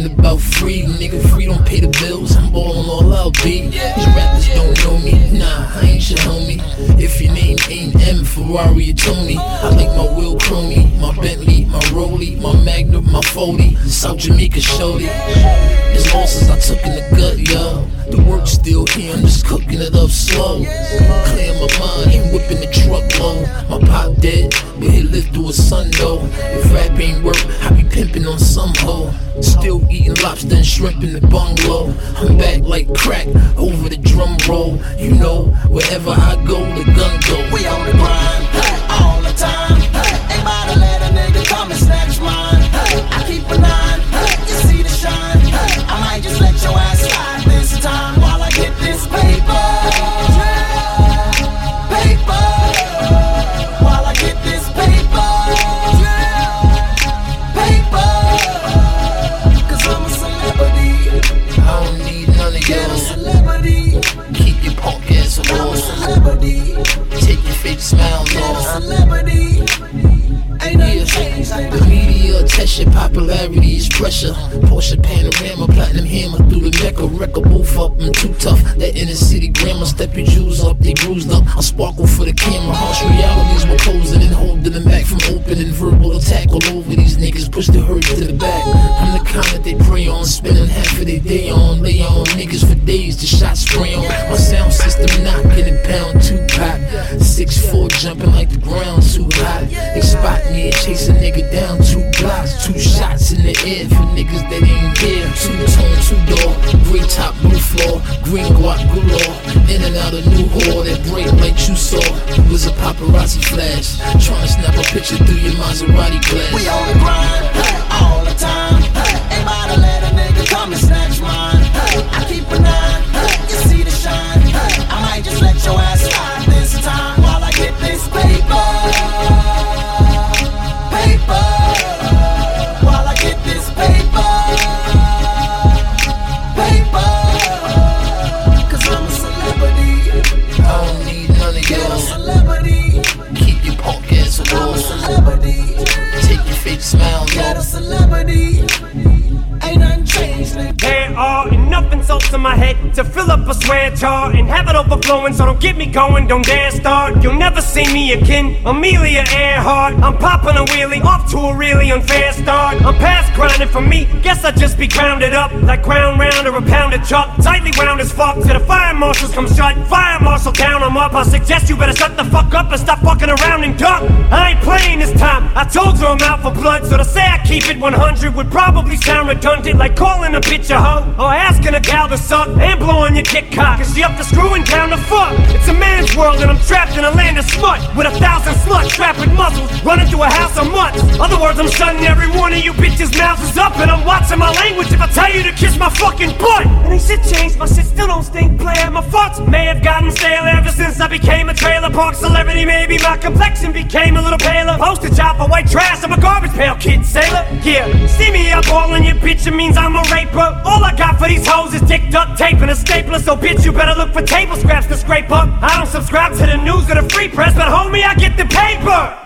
about free, nigga. Free don't pay the bills. I'm ballin' all I'll be. These rappers don't know me. Nah, I ain't your homie. If your name ain't M, Ferrari or Tony, I like my Will Chromie, my Bentley, my Rollie, my Magnum, my 40, South Jamaica shorty. There's losses I took in the gut, yo. The work's still here, I'm just cooking it up slow. Clear my mind, ain't whipping the truck low. My pop dead, but he lived through a sun though. If rap ain't work, I be pimping on some hoe. Still eating lobster and shrimp in the bungalow. I'm back like crack over the drum roll. You know, wherever I go, the gun go. We on the grind, hey, all the time. Hey, ain't about to let a nigga come and snatch mine. Hey, I keep a 9, hey, you see the shine. Hey, I might just let your ass slide this time while I get this paper. Paper. While I get this paper. Paper. Cause I'm a celebrity. I don't need none of Get a yours. celebrity. Keep your punk ass I'm a alone. celebrity. Take your fake smiles Get a off. celebrity. Ain't nothing changed like The media test your popularity is pressure. Porsche Panorama, platinum hammer through the Mecca. Wrecker both up, I'm too tough. That inner city grammar, step your jewels up, they bruised up. I sparkle for the camera. Harsh realities were closing and holding them back from opening. Verbal attack all over these niggas, push the herd to the back. I'm the kind that they prey on, spending half of their day on. Lay on niggas for days, the shots spray on. My sound system knocking it pound too pop. 6'4", jumping like the ground too hot. They spot me and chase a nigga down 2 blocks. 2 shots in the air for niggas that ain't there. 2-tone, 2-door, gray top, blue floor, green guac galore. In and out a new whore that break like you saw. Was a paparazzi flash, trying to snap a picture through your Maserati glass. We on the grind, hey, all the time. Hey, ain't about to let a nigga come and snatch mine. Hey, I keep a 9, hey, you see the shine. Hey, I might just let your ass slide this time while I get this paper. Paper. While I get this paper. Paper. Cause I'm a celebrity. I don't need none of Get a yours. celebrity. Keep your punk ass I'm a alone. celebrity. Take your fake smiles Get a off. celebrity. Ain't nothing changed, nigga. There are enough insults in my head to fill up a swear jar and have it overflowing, so don't get me going, don't dare start. You'll never see me again, Amelia Earhart. I'm popping a wheelie, off to a really unfair start. I'm past grinding for me, guess I'd just be grounded up like ground round or a pounded chuck. Tightly wound as fuck, till the fire marshals come shut. Fire marshal down, I'm up, I suggest you better shut the fuck up and stop fucking around and duck. I ain't playing this time, I told you I'm out for blood, so to say I keep it 100 would probably sound redundant, like calling a bitch a hoe, or asking a gal to suck, and blowing your dick cock, cause she up to screwing down the fuck. It's a man's world and I'm trapped in a land of smut, with 1,000 sluts strapped with muscles, running through a house of mutts. Other words, I'm shutting every one of you bitches' mouths is up, and I'm watching my language if I tell you to kiss my fucking butt. And ain't shit changed, my shit still don't stink, player. My farts may have gotten stale ever since I became a trailer park celebrity. Maybe my complexion became a little paler. Postage job for white trash, I'm a garbage pail kid sailor. Yeah, see me up all in your bitch, it means I'm a raper. All I got for these hoes is dick duct tape and a stapler. So bitch, you better look for table scraps to scrape up. I don't subscribe to the news or the free press, but homie, I get the paper.